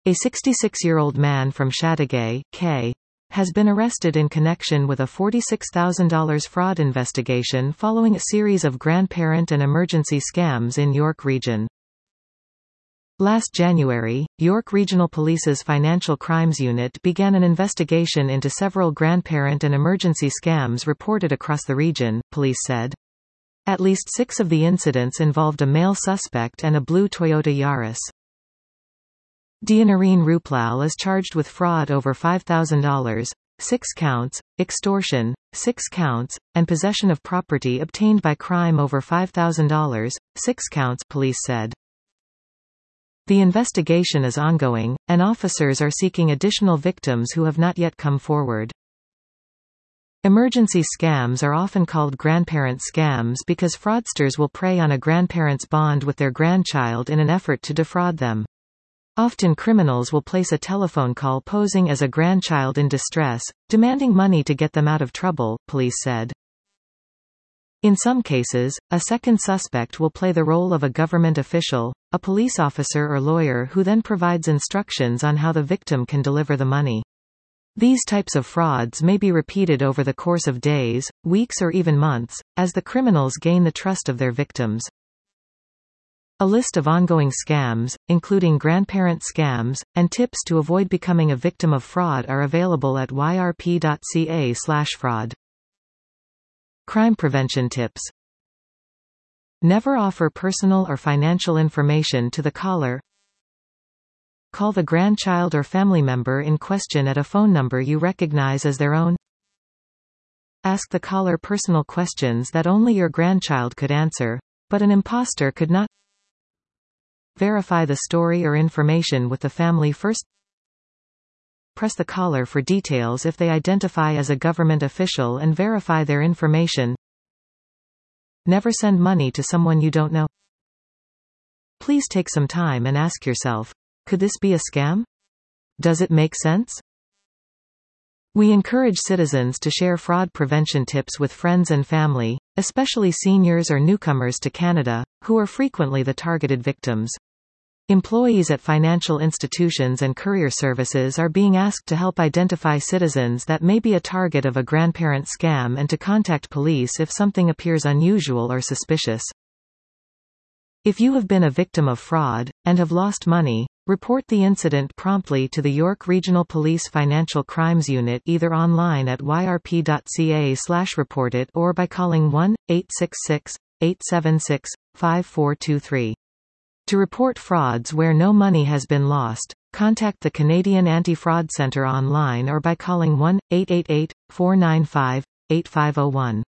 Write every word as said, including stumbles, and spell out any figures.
A sixty-six-year-old man from Chateauguay, K, has been arrested in connection with a forty-six thousand dollars fraud investigation following a series of grandparent and emergency scams in York Region. Last January, York Regional Police's Financial Crimes Unit began an investigation into several grandparent and emergency scams reported across the region, police said. At least six of the incidents involved a male suspect and a blue Toyota Yaris. Dianarine Ruplal is charged with fraud over five thousand dollars, six counts, extortion, six counts, and possession of property obtained by crime over five thousand dollars, six counts, police said. The investigation is ongoing, and officers are seeking additional victims who have not yet come forward. Emergency scams are often called grandparent scams because fraudsters will prey on a grandparent's bond with their grandchild in an effort to defraud them. Often criminals will place a telephone call posing as a grandchild in distress, demanding money to get them out of trouble, police said. In some cases, a second suspect will play the role of a government official, a police officer or lawyer who then provides instructions on how the victim can deliver the money. These types of frauds may be repeated over the course of days, weeks or even months, as the criminals gain the trust of their victims. A list of ongoing scams, including grandparent scams, and tips to avoid becoming a victim of fraud are available at y r p dot c a slash fraud. Crime prevention tips. Never offer personal or financial information to the caller. Call the grandchild or family member in question at a phone number you recognize as their own. Ask the caller personal questions that only your grandchild could answer, but an imposter could not. Verify the story or information with the family first. Press the caller for details if they identify as a government official and verify their information. Never send money to someone you don't know. Please take some time and ask yourself, could this be a scam? Does it make sense? We encourage citizens to share fraud prevention tips with friends and family, especially seniors or newcomers to Canada, who are frequently the targeted victims. Employees at financial institutions and courier services are being asked to help identify citizens that may be a target of a grandparent scam and to contact police if something appears unusual or suspicious. If you have been a victim of fraud, and have lost money, report the incident promptly to the York Regional Police Financial Crimes Unit either online at y r p dot c a slash report it or by calling one eight six six, eight seven six, five four two three. To report frauds where no money has been lost, contact the Canadian Anti-Fraud Centre online or by calling one eight eight eight, four nine five, eight five zero one.